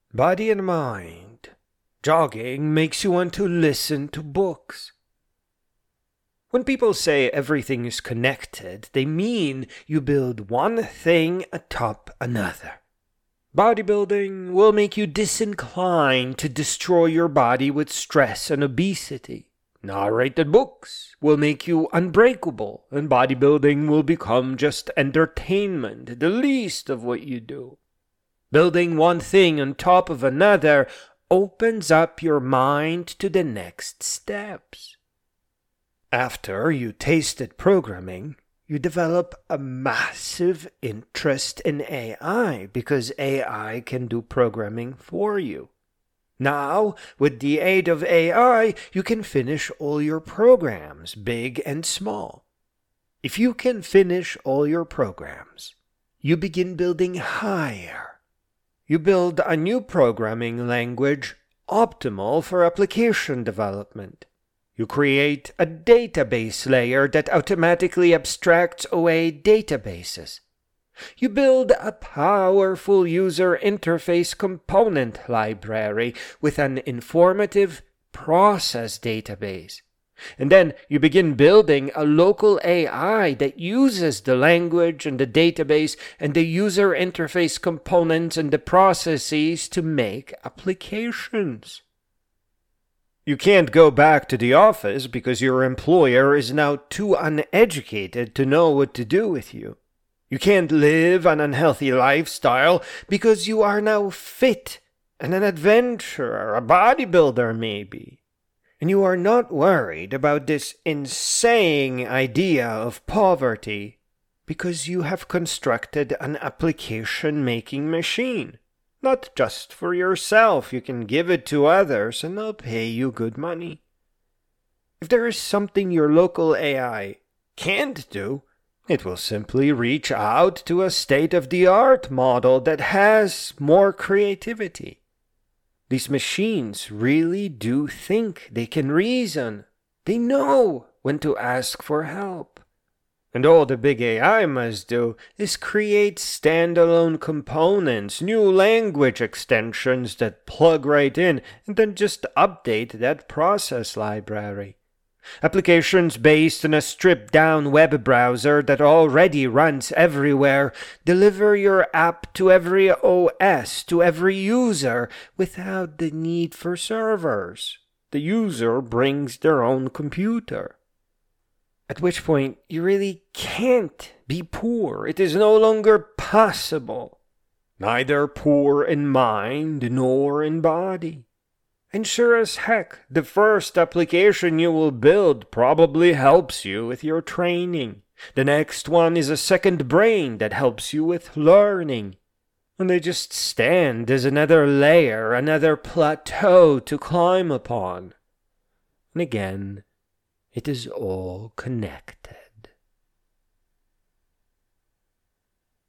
body and mind. Jogging makes you want to listen to books. When people say everything is connected, they mean you build one thing atop another. Bodybuilding will make you disinclined to destroy your body with stress and obesity. Narrated books will make you unbreakable, and bodybuilding will become just entertainment, the least of what you do. Building one thing on top of another opens up your mind to the next steps. After you tasted programming, you develop a massive interest in AI because AI can do programming for you. Now, with the aid of AI, you can finish all your programs, big and small. If you can finish all your programs, you begin building higher. You build a new programming language optimal for application development. You create a database layer that automatically abstracts away databases. You build a powerful user interface component library with an informative process database. And then you begin building a local AI that uses the language and the database and the user interface components and the processes to make applications. You can't go back to the office because your employer is now too uneducated to know what to do with you. You can't live an unhealthy lifestyle because you are now fit and an adventurer, a bodybuilder maybe. And you are not worried about this insane idea of poverty because you have constructed an application-making machine. Not just for yourself, you can give it to others and they'll pay you good money. If there is something your local AI can't do, it will simply reach out to a state-of-the-art model that has more creativity. These machines really do think, they can reason, they know when to ask for help. And all the big AI must do is create standalone components, new language extensions that plug right in, and then just update that process library. Applications based on a stripped-down web browser that already runs everywhere deliver your app to every OS, to every user, without the need for servers. The user brings their own computer. At which point, you really can't be poor. It is no longer possible. Neither poor in mind nor in body. And sure as heck, the first application you will build probably helps you with your training. The next one is a second brain that helps you with learning. And they just stand as another layer, another plateau to climb upon. And again, it is all connected.